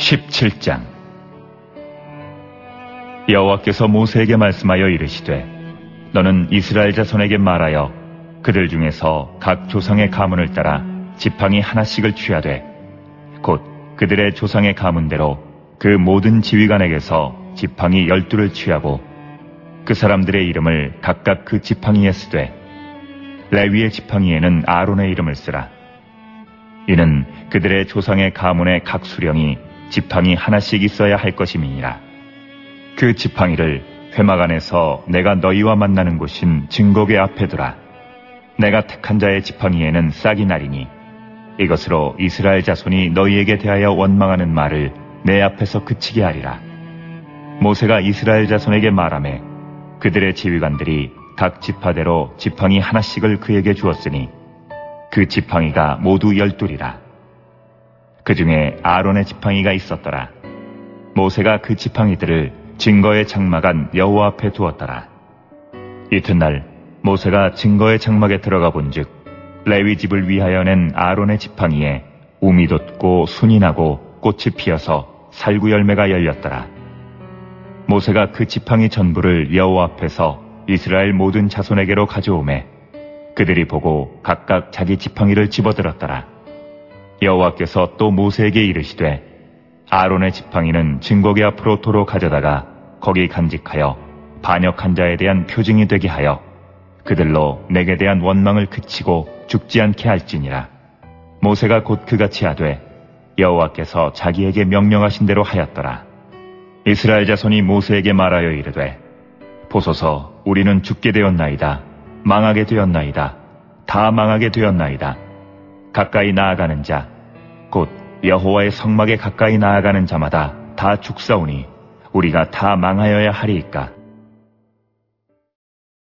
17장. 여호와께서 모세에게 말씀하여 이르시되 너는 이스라엘 자손에게 말하여 그들 중에서 각 조상의 가문을 따라 지팡이 하나씩을 취하되 곧 그들의 조상의 가문대로 그 모든 지휘관에게서 지팡이 12를 취하고 그 사람들의 이름을 각각 그 지팡이에 쓰되 레위의 지팡이에는 아론의 이름을 쓰라. 이는 그들의 조상의 가문의 각 수령이 지팡이 하나씩 있어야 할 것임이니라. 그 지팡이를 회막 안에서 내가 너희와 만나는 곳인 증거궤 앞에 두라. 내가 택한 자의 지팡이에는 싹이 나리니 이것으로 이스라엘 자손이 너희에게 대하여 원망하는 말을 내 앞에서 그치게 하리라. 모세가 이스라엘 자손에게 말하매 그들의 지휘관들이 각 지파대로 지팡이 하나씩을 그에게 주었으니 그 지팡이가 모두 12이라. 그 중에 아론의 지팡이가 있었더라. 모세가 그 지팡이들을 증거의 장막 안 여호와 앞에 두었더라. 이튿날 모세가 증거의 장막에 들어가 본즉 레위 집을 위하여 낸 아론의 지팡이에 움이 돋고 순이 나고 꽃이 피어서 살구 열매가 열렸더라. 모세가 그 지팡이 전부를 여호와 앞에서 이스라엘 모든 자손에게로 가져오매 그들이 보고 각각 자기 지팡이를 집어들었더라. 여호와께서 또 모세에게 이르시되 아론의 지팡이는 증거궤 앞으로 도로 가져다가 거기 간직하여 반역한 자에 대한 표징이 되게 하여 그들로 내게 대한 원망을 그치고 죽지 않게 할지니라. 모세가 곧 그같이 하되 여호와께서 자기에게 명령하신 대로 하였더라. 이스라엘 자손이 모세에게 말하여 이르되 보소서, 우리는 죽게 되었나이다. 망하게 되었나이다. 다 망하게 되었나이다. 가까이 나아가는 자, 곧 여호와의 성막에 가까이 나아가는 자마다 다 죽사오니 우리가 다 망하여야 하리이까.